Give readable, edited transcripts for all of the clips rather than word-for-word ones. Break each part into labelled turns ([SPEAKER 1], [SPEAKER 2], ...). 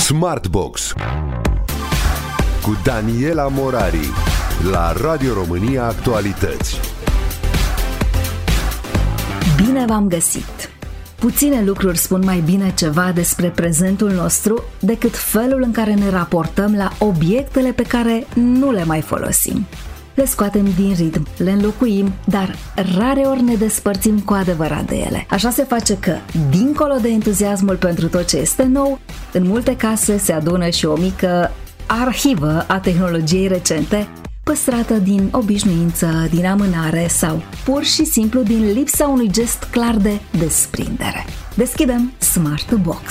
[SPEAKER 1] Smartbox cu Daniela Morari la Radio România Actualități.
[SPEAKER 2] Bine v-am găsit! Puține lucruri spun mai bine ceva despre prezentul nostru decât felul în care ne raportăm la obiectele pe care nu le mai folosim. Le scoatem din ritm, le înlocuim, dar rareori ne despărțim cu adevărat de ele. Așa se face că, dincolo de entuziasmul pentru tot ce este nou, în multe case se adună și o mică arhivă a tehnologiei recente, păstrată din obișnuință, din amânare sau pur și simplu din lipsa unui gest clar de desprindere. Deschidem Smartbox.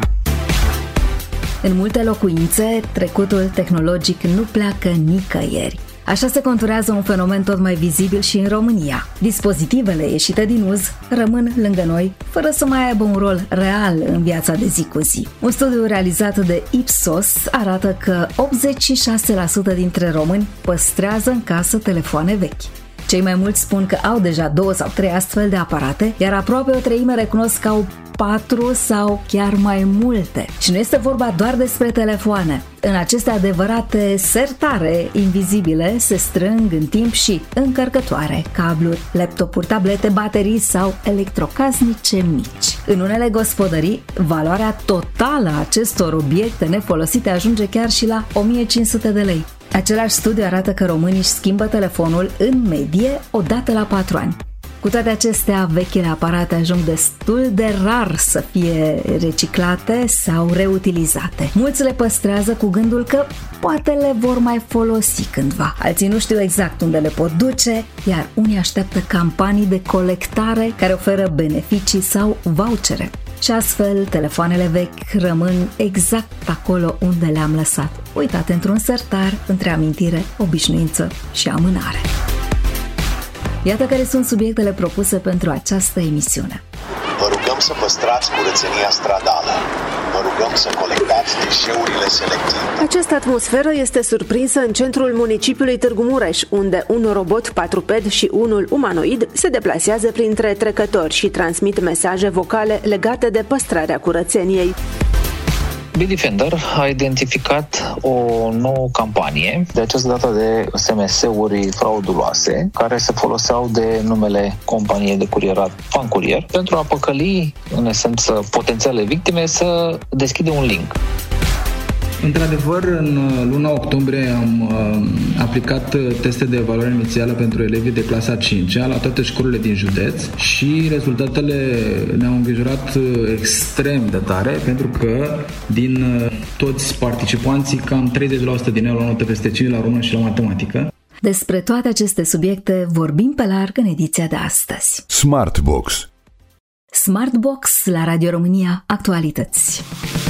[SPEAKER 2] În multe locuințe, trecutul tehnologic nu pleacă nicăieri. Așa se conturează un fenomen tot mai vizibil și în România. Dispozitivele ieșite din uz rămân lângă noi, fără să mai aibă un rol real în viața de zi cu zi. Un studiu realizat de Ipsos arată că 86% dintre români păstrează în casă telefoane vechi. Cei mai mulți spun că au deja 2 sau 3 astfel de aparate, iar aproape o treime recunosc că au 4 sau chiar mai multe. Și nu este vorba doar despre telefoane. În aceste adevărate sertare invizibile se strâng în timp și încărcătoare, cabluri, laptopuri, tablete, baterii sau electrocasnice mici. În unele gospodării, valoarea totală a acestor obiecte nefolosite ajunge chiar și la 1500 de lei. Același studiu arată că românii își schimbă telefonul în medie o dată la 4 ani. Cu toate acestea, vechile aparate ajung destul de rar să fie reciclate sau reutilizate. Mulți le păstrează cu gândul că poate le vor mai folosi cândva. Alții nu știu exact unde le pot duce, iar unii așteaptă campanii de colectare care oferă beneficii sau vouchere. Și astfel, telefoanele vechi rămân exact acolo unde le-am lăsat, uitate într-un sertar, între amintire, obișnuință și amânare. Iată care sunt subiectele propuse pentru această emisiune.
[SPEAKER 3] Vă rugăm să păstrați curățenia stradală. Vă rugăm să colectați deșeurile selective.
[SPEAKER 4] Această atmosferă este surprinsă în centrul municipiului Târgu Mureș, unde un robot patruped și unul umanoid se deplasează printre trecători și transmit mesaje vocale legate de păstrarea curățeniei.
[SPEAKER 5] Bitdefender a identificat o nouă campanie, de această dată de SMS-uri frauduloase, care se foloseau de numele companiei de curierat Fancurier, pentru a păcăli, în esență, potențiale victime să deschide un link.
[SPEAKER 6] Într-adevăr, în luna octombrie am aplicat teste de evaluare inițială pentru elevii de clasa 5-a la toate școlile din județ și rezultatele ne-au îngrijorat extrem de tare, pentru că din toți participanții, cam 30% din ei au luat notă peste 5 la română și la matematică.
[SPEAKER 2] Despre toate aceste subiecte vorbim pe larg în ediția de astăzi.
[SPEAKER 1] Smartbox.
[SPEAKER 2] Smartbox la Radio România Actualități.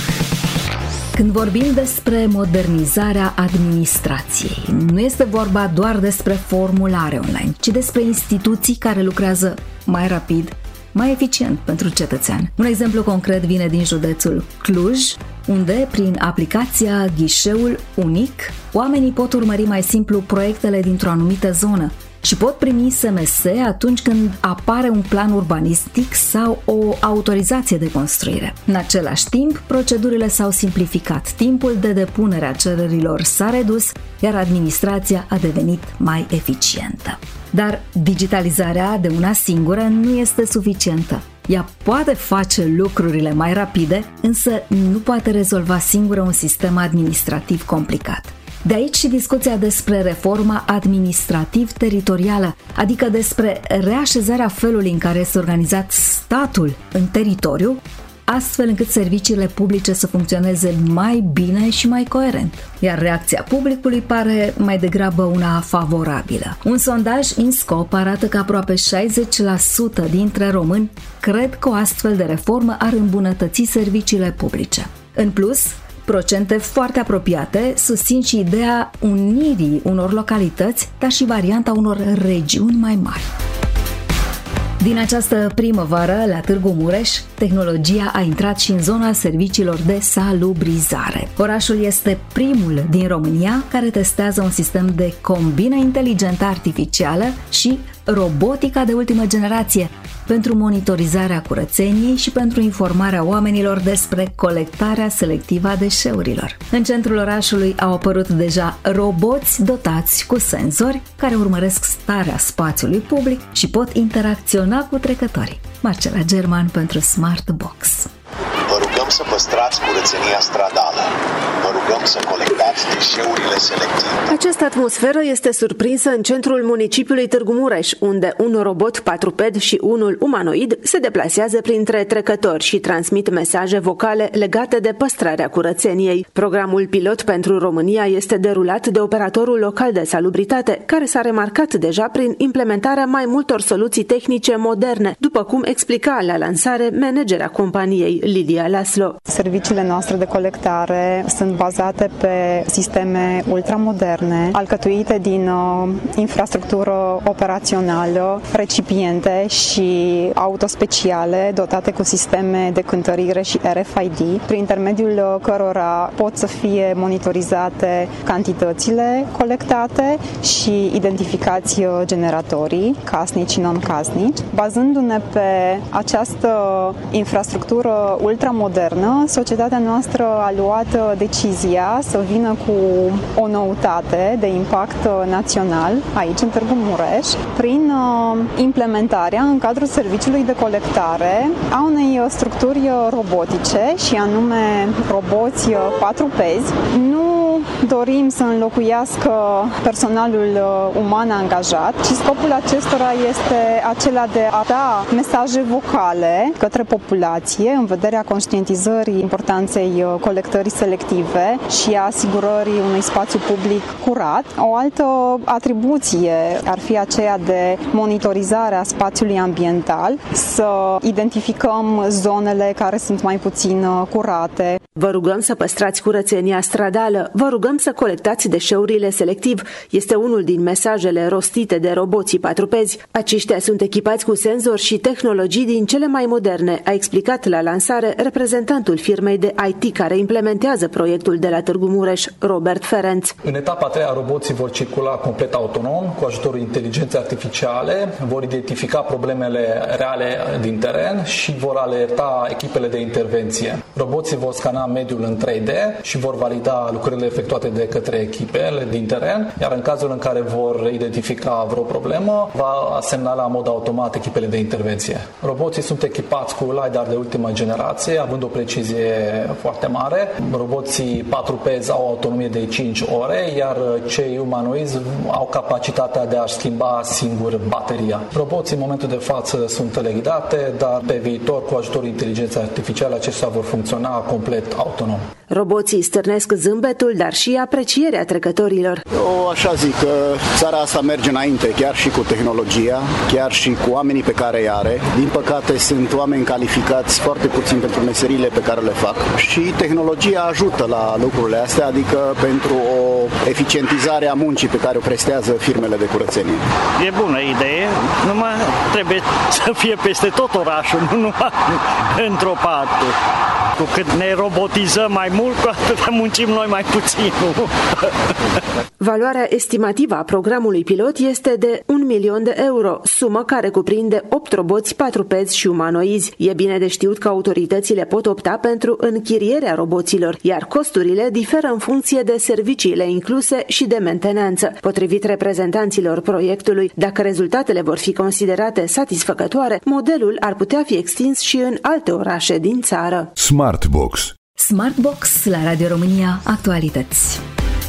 [SPEAKER 2] Când vorbim despre modernizarea administrației, nu este vorba doar despre formulare online, ci despre instituții care lucrează mai rapid, mai eficient pentru cetățean. Un exemplu concret vine din județul Cluj, unde, prin aplicația Ghișeul Unic, oamenii pot urmări mai simplu proiectele dintr-o anumită zonă și pot primi SMS atunci când apare un plan urbanistic sau o autorizație de construire. În același timp, procedurile s-au simplificat, timpul de depunere a cererilor s-a redus, iar administrația a devenit mai eficientă. Dar digitalizarea de una singură nu este suficientă. Ea poate face lucrurile mai rapide, însă nu poate rezolva singură un sistem administrativ complicat. De aici și discuția despre reforma administrativ-teritorială, adică despre reașezarea felului în care este organizat statul în teritoriu, astfel încât serviciile publice să funcționeze mai bine și mai coerent. Iar reacția publicului pare mai degrabă una favorabilă. Un sondaj INSCOP arată că aproape 60% dintre români cred că o astfel de reformă ar îmbunătăți serviciile publice. În plus, procente foarte apropiate susțin și ideea unirii unor localități, dar și varianta unor regiuni mai mari. Din această primăvară, la Târgu Mureș, tehnologia a intrat și în zona serviciilor de salubrizare. Orașul este primul din România care testează un sistem de combină inteligentă artificială și robotica de ultimă generație, pentru monitorizarea curățeniei și pentru informarea oamenilor despre colectarea selectivă a deșeurilor. În centrul orașului au apărut deja roboți dotați cu senzori care urmăresc starea spațiului public și pot interacționa cu trecătorii. Marcela German pentru Smart Box.
[SPEAKER 3] Vă rugăm să păstrați curățenia stradală. Vă rugăm să colectați deșeurile selective.
[SPEAKER 4] Această atmosferă este surprinsă în centrul municipiului Târgu Mureș, unde un robot patruped și unul umanoid se deplasează printre trecători și transmit mesaje vocale legate de păstrarea curățeniei. Programul pilot pentru România este derulat de operatorul local de salubritate, care s-a remarcat deja prin implementarea mai multor soluții tehnice moderne, după cum explica la lansare managera companiei Lidia Laslo.
[SPEAKER 7] Serviciile noastre de colectare sunt bazate pe sisteme ultramoderne, alcătuite din infrastructură operațională, recipiente și autospeciale dotate cu sisteme de cântărire și RFID, prin intermediul cărora pot să fie monitorizate cantitățile colectate și identificați generatorii, casnici și non-casnici. Bazându-ne pe această infrastructură ultramodernă, societatea noastră a luat decizia să vină cu o noutate de impact național aici în Târgu Mureș prin implementarea în cadrul serviciului de colectare a unei structuri robotice și anume roboți patrupezi. Nu dorim să înlocuiască personalul uman angajat, ci scopul acestora este acela de a da mesaje vocale către populație în vederea conștientizării importanței colectării selective și a asigurării unui spațiu public curat. O altă atribuție ar fi aceea de monitorizare a spațiului ambiental, să identificăm zonele care sunt mai puțin curate.
[SPEAKER 4] Vă rugăm să păstrați curățenia stradală, vă rugăm să colectați deșeurile selectiv, este unul din mesajele rostite de roboții patrupezi. Aceștia sunt echipați cu senzori și tehnologii din cele mai moderne, a explicat la lansare reprezentantul firmei de IT care implementează proiectul de la Târgu Mureș, Robert Ferenț.
[SPEAKER 8] În etapa a treia, roboții vor circula complet autonom, cu ajutorul inteligenței artificiale, vor identifica problemele reale din teren și vor alerta echipele de intervenție. Roboții vor scana mediul în 3D și vor valida lucrările efectuate de către echipele din teren, iar în cazul în care vor identifica vreo problemă, va semnala în mod automat echipele de intervenție. Roboții sunt echipați cu LiDAR de ultimă generație, având o precizie foarte mare. Roboții patrupezi au autonomie de 5 ore, iar cei umanoizi au capacitatea de a-și schimba singur bateria. Roboții în momentul de față sunt teleghidate, dar pe viitor, cu ajutorul inteligenței artificiale, acestea vor funcționa complet autonom.
[SPEAKER 4] Roboții stârnesc zâmbetul, dar și aprecierea trecătorilor.
[SPEAKER 9] Eu așa zic că țara asta merge înainte, chiar și cu tehnologia, chiar și cu oamenii pe care îi are. Din păcate sunt oameni calificați foarte puțin pentru meserile pe care le fac și tehnologia ajută la lucrurile astea, adică pentru o eficientizare a muncii pe care o prestează firmele de curățenie.
[SPEAKER 10] E bună idee, numai trebuie să fie peste tot orașul, nu numai într-o parte. Cu cât ne robotizăm mai mult, cu atât muncim noi mai puțin.
[SPEAKER 4] Valoarea estimativă a programului pilot este de 1 milion de euro, sumă care cuprinde 8 roboți patrupezi și umanoizi. E bine de știut că autoritățile pot opta pentru închirierea roboților, iar costurile diferă în funcție de serviciile incluse și de mentenanță. Potrivit reprezentanților proiectului, dacă rezultatele vor fi considerate satisfăcătoare, modelul ar putea fi extins și în alte orașe din țară.
[SPEAKER 1] Smartbox.
[SPEAKER 2] Smartbox la Radio România Actualități.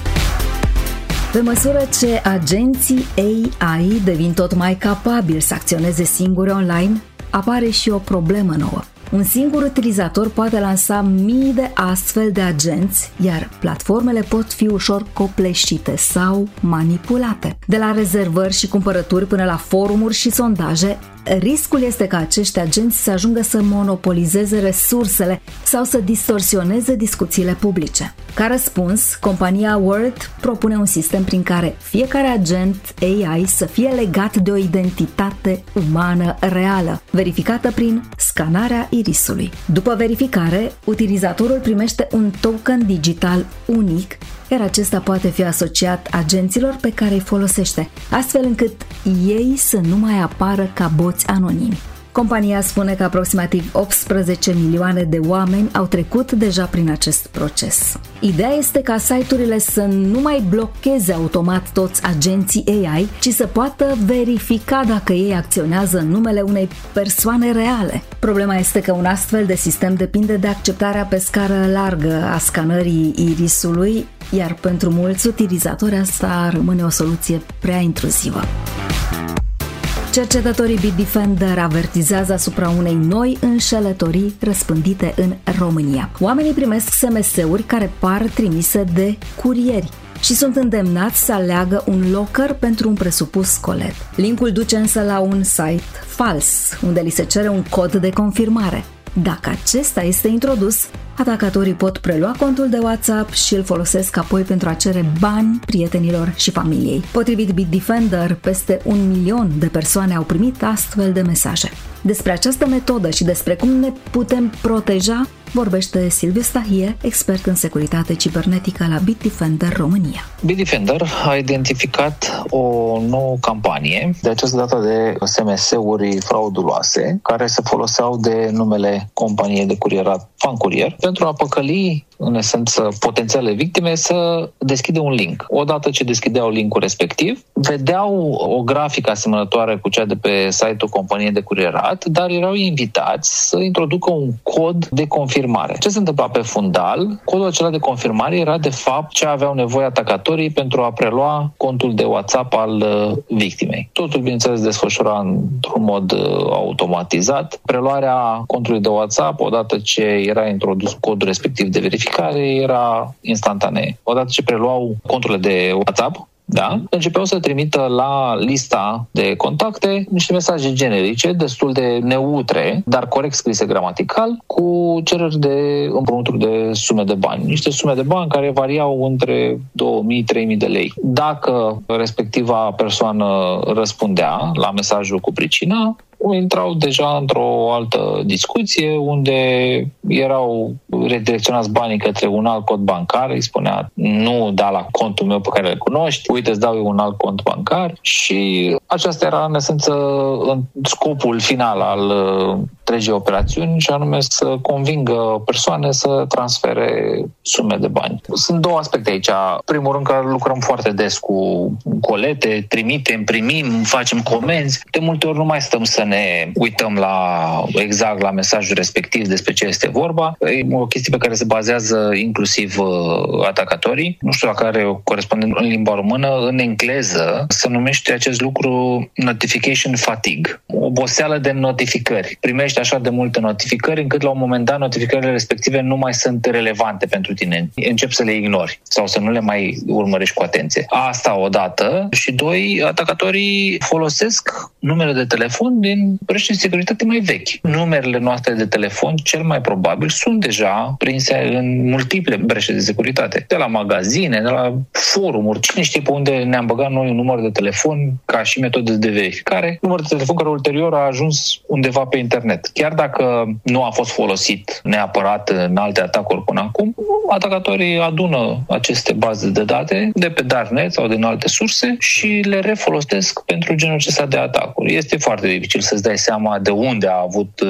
[SPEAKER 2] Pe măsură ce agenții AI devin tot mai capabili să acționeze singuri online, apare și o problemă nouă. Un singur utilizator poate lansa mii de astfel de agenți, iar platformele pot fi ușor copleșite sau manipulate. De la rezervări și cumpărături până la forumuri și sondaje, riscul este ca acești agenți să ajungă să monopolizeze resursele sau să distorsioneze discuțiile publice. Ca răspuns, compania Word propune un sistem prin care fiecare agent AI să fie legat de o identitate umană reală, verificată prin scanarea irisului. După verificare, utilizatorul primește un token digital unic, iar acesta poate fi asociat agenților pe care îi folosește, astfel încât ei să nu mai apară ca boți anonimi. Compania spune că aproximativ 18 milioane de oameni au trecut deja prin acest proces. Ideea este ca site-urile să nu mai blocheze automat toți agenții AI, ci să poată verifica dacă ei acționează în numele unei persoane reale. Problema este că un astfel de sistem depinde de acceptarea pe scară largă a scanării irisului, iar pentru mulți utilizatori asta rămâne o soluție prea intruzivă. Cercetătorii Bitdefender avertizează asupra unei noi înșelătorii răspândite în România. Oamenii primesc SMS-uri care par trimise de curieri și sunt îndemnați să aleagă un locker pentru un presupus colet. Linkul duce însă la un site fals, unde li se cere un cod de confirmare. Dacă acesta este introdus, atacatorii pot prelua contul de WhatsApp și îl folosesc apoi pentru a cere bani prietenilor și familiei. Potrivit Bitdefender, peste 1 milion de persoane au primit astfel de mesaje. Despre această metodă și despre cum ne putem proteja vorbește Silviu Stahie, expert în securitate cibernetică la Bitdefender România.
[SPEAKER 5] Bitdefender a identificat o nouă campanie, de această dată de SMS-uri frauduloase, care se foloseau de numele companiei de curierat Fancurier, pentru a păcăli, în esență, potențiale victime să deschidă un link. Odată ce deschideau linkul respectiv, vedeau o grafică asemănătoare cu cea de pe site-ul companiei de curierat, dar erau invitați să introducă un cod de confirmare. Ce se întâmpla pe fundal? Codul acela de confirmare era, de fapt, ce aveau nevoie atacatorii pentru a prelua contul de WhatsApp al victimei. Totul, bineînțeles, desfășura într-un mod automatizat. Preluarea contului de WhatsApp, odată ce era introdus codul respectiv de verificare, era instantanee. Odată ce preluau conturile de WhatsApp, începeau să trimită la lista de contacte niște mesaje generice, destul de neutre, dar corect scrise gramatical, cu cereri de împrumuturi de sume de bani. Niște sume de bani care variau între 2.000-3.000 de lei. Dacă respectiva persoană răspundea la mesajul cu pricina, intrau deja într-o altă discuție unde erau redirecționați banii către un alt cont bancar, îi spunea nu da la contul meu pe care îl cunoști, uite îți dau eu un alt cont bancar și aceasta era în esență scopul final al întregii operațiuni și anume să convingă persoane să transfere sume de bani. Sunt două aspecte aici. Primul rând că lucrăm foarte des cu colete, trimitem, primim, facem comenzi. De multe ori nu mai stăm să ne uităm exact la mesajul respectiv despre ce este vorba. E o chestie pe care se bazează inclusiv atacatorii. Nu știu dacă are o corespondent în limba română. În engleză se numește acest lucru notification fatigue. Oboseală de notificări. Primești așa de multe notificări încât la un moment dat notificările respective nu mai sunt relevante pentru tine. Începi să le ignori sau să nu le mai urmărești cu atenție. Asta odată. Și doi, atacatorii folosesc numere de telefon din brești de securitate mai vechi. Numerele noastre de telefon, cel mai probabil, sunt deja prinse în multiple breșe de securitate. De la magazine, de la forumuri. Cine știe pe unde ne-am băgat noi un număr de telefon ca și metodă de verificare. Număr de telefon care ulterior a ajuns undeva pe internet. Chiar dacă nu a fost folosit neapărat în alte atacuri până acum, atacatorii adună aceste baze de date de pe Darknet sau din alte surse și le refolosesc pentru genul acesta de atacuri. Este foarte dificil să-ți dai seama de unde a avut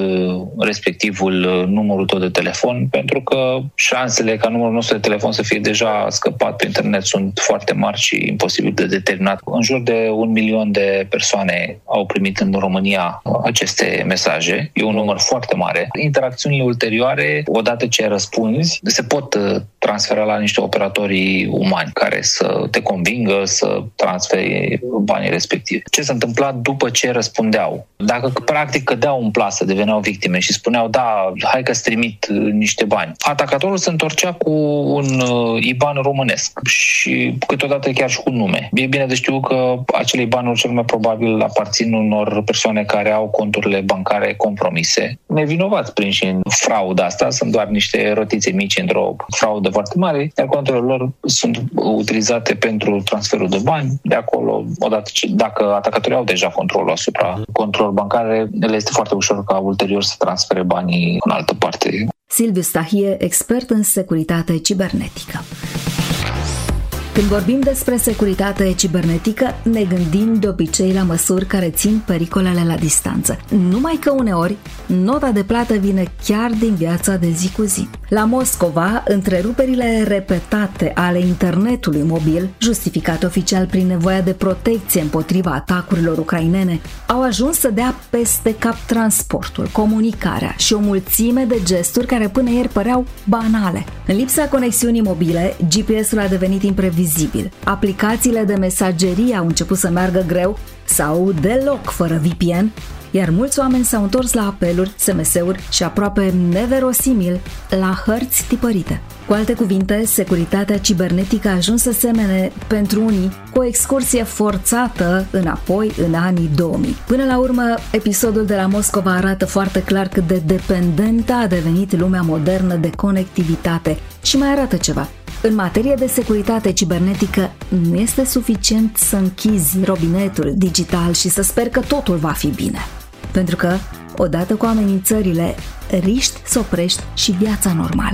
[SPEAKER 5] respectivul numărul tău de telefon, pentru că șansele ca numărul nostru de telefon să fie deja scăpat pe internet sunt foarte mari și imposibil de determinat. În jur de 1 milion de persoane au primit în România aceste mesaje. E un număr foarte mare. Interacțiunile ulterioare, odată ce răspunzi, se pot transfera la niște operatori umani care să te convingă să transferi banii respectivi. Ce s-a întâmplat după ce răspundeau? Dacă practic cădeau în plasă, deveneau victime și spuneau da, hai că-ți trimit niște bani, atacatorul se întorcea cu un IBAN românesc și câteodată chiar și cu nume. E bine de știu că acele IBAN-uri cel mai probabil aparțin unor persoane care au conturile bancare compromise nevinovați prinși în frauda asta, sunt doar niște rotițe mici într-o fraudă foarte mare, iar conturile lor sunt utilizate pentru transferul de bani. De acolo, odată dacă atacatorii au deja controlul asupra controlelor bancare, le este foarte ușor ca ulterior să transfere banii în altă parte.
[SPEAKER 2] Silviu Stahie, expert în securitate cibernetică. Când vorbim despre securitate cibernetică, ne gândim de obicei la măsuri care țin pericolele la distanță. Numai că uneori, nota de plată vine chiar din viața de zi cu zi. La Moscova, întreruperile repetate ale internetului mobil, justificate oficial prin nevoia de protecție împotriva atacurilor ucrainene, au ajuns să dea peste cap transportul, comunicarea și o mulțime de gesturi care până ieri păreau banale. În lipsa conexiunii mobile, GPS-ul a devenit imprevizibil. Aplicațiile de mesagerie au început să meargă greu sau deloc fără VPN, iar mulți oameni s-au întors la apeluri, SMS-uri și aproape neverosimil la hărți tipărite. Cu alte cuvinte, securitatea cibernetică a ajuns să semene pentru unii cu o excursie forțată înapoi în anii 2000. Până la urmă, episodul de la Moscova arată foarte clar cât de dependentă a devenit lumea modernă de conectivitate și mai arată ceva. În materie de securitate cibernetică, nu este suficient să închizi robinetul digital și să speri că totul va fi bine. Pentru că, odată cu amenințările, riști să oprești și viața normală.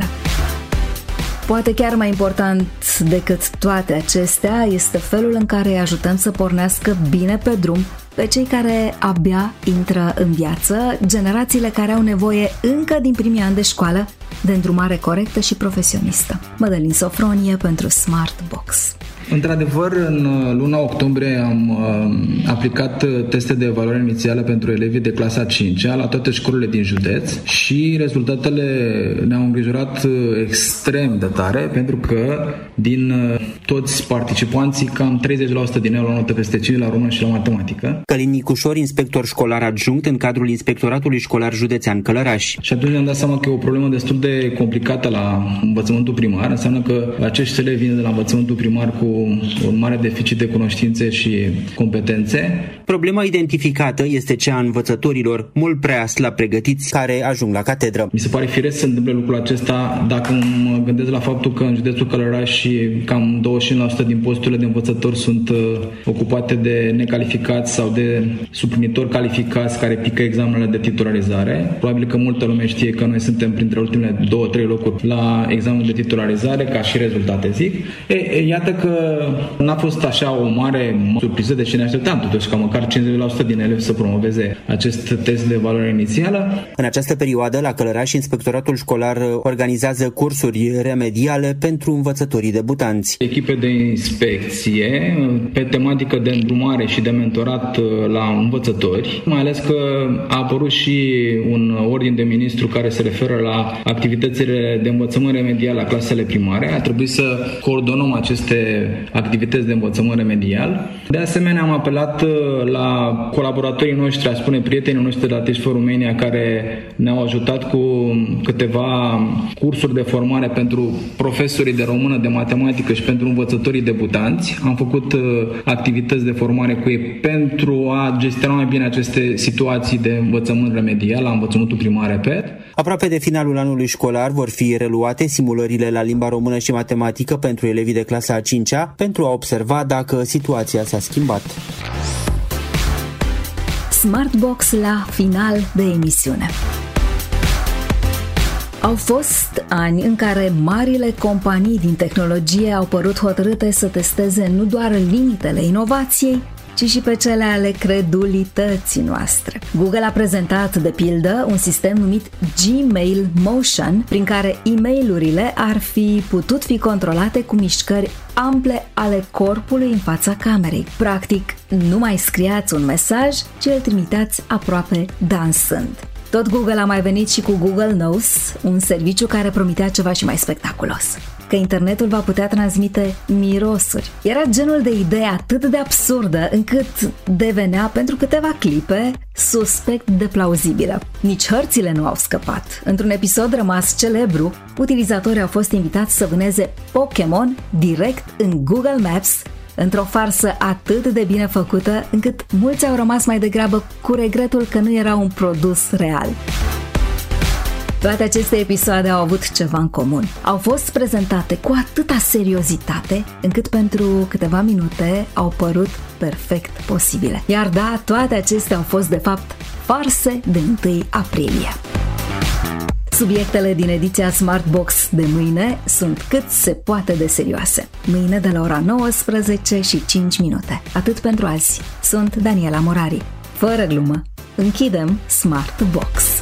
[SPEAKER 2] Poate chiar mai important decât toate acestea este felul în care îi ajutăm să pornească bine pe drum pe cei care abia intră în viață, generațiile care au nevoie încă din primii ani de școală de îndrumare corectă și profesionistă. Mădălin Sofronie pentru Smart Box.
[SPEAKER 6] Într-adevăr, în luna octombrie am aplicat teste de evaluare inițială pentru elevii de clasa 5-a la toate școlile din județ și rezultatele ne-au îngrijorat extrem de tare, pentru că din toți participanții, cam 30% din ei au luat notă peste 5 la română și la matematică.
[SPEAKER 11] Călin Nicușor, inspector școlar adjunct în cadrul Inspectoratului Școlar Județean Călăraș.
[SPEAKER 6] Și atunci ne-am dat seama că e o problemă destul de complicată la învățământul primar. Înseamnă că acești elevi vin de la învățământul primar cu un mare deficit de cunoștințe și competențe.
[SPEAKER 11] Problema identificată este cea a învățătorilor mult prea slab pregătiți care ajung la catedră.
[SPEAKER 6] Mi se pare firesc să se întâmple lucrul acesta dacă mă gândesc la faptul că în județul Călăraș și cam 25% din posturile de învățători sunt ocupate de necalificați sau de suplinitori calificați care pică examenele de titularizare. Probabil că multă lume știe că noi suntem printre ultimele 2-3 locuri la examenul de titularizare, ca și rezultate, zic. Iată că n-a fost așa o mare surpriză, deși ne așteptam totuși ca măcar 50% din elevi să promoveze acest test de evaluare inițială.
[SPEAKER 11] În această perioadă, la Călăraș, Inspectoratul Școlar organizează cursuri remediale pentru învățătorii debutanți.
[SPEAKER 6] Echipe de inspecție pe tematică de îndrumare și de mentorat la învățători, mai ales că a apărut și un ordin de ministru care se referă la activitățile de învățământ remedial la clasele primare. A trebuit să coordonăm aceste activități de învățământ remedial. De asemenea, am apelat la colaboratorii noștri, a spune prietenii noștri de la Teach for Romania, care ne-au ajutat cu câteva cursuri de formare pentru profesorii de română, de matematică și pentru învățătorii debutanți. Am făcut activități de formare cu ei pentru a gestiona mai bine aceste situații de învățământ remedial, la învățământul primar, repet.
[SPEAKER 11] Aproape de finalul anului școlar vor fi reluate simulările la limba română și matematică pentru elevii de clasa a 5-a pentru a observa dacă situația s-a schimbat.
[SPEAKER 2] Smartbox la final de emisiune. Au fost ani în care marile companii din tehnologie au părut hotărâte să testeze nu doar limitele inovației, ci și pe cele ale credulității noastre. Google a prezentat, de pildă, un sistem numit Gmail Motion, prin care e-mail-urile ar fi putut fi controlate cu mișcări ample ale corpului în fața camerei. Practic, nu mai scriați un mesaj, ci îl trimiteați aproape dansând. Tot Google a mai venit și cu Google Knows, un serviciu care promitea ceva și mai spectaculos. Că internetul va putea transmite mirosuri. Era genul de idee atât de absurdă încât devenea, pentru câteva clipe, suspect de plauzibilă. Nici hărțile nu au scăpat. Într-un episod rămas celebru, utilizatorii au fost invitați să vâneze Pokémon direct în Google Maps, într-o farsă atât de bine făcută încât mulți au rămas mai degrabă cu regretul că nu era un produs real. Toate aceste episoade au avut ceva în comun. Au fost prezentate cu atâta seriozitate, încât pentru câteva minute au părut perfect posibile. Iar da, toate acestea au fost de fapt farse de 1 aprilie. Subiectele din ediția Smartbox de mâine sunt cât se poate de serioase. Mâine de la ora 19:05. Atât pentru azi. Sunt Daniela Morari. Fără glumă, închidem Smartbox.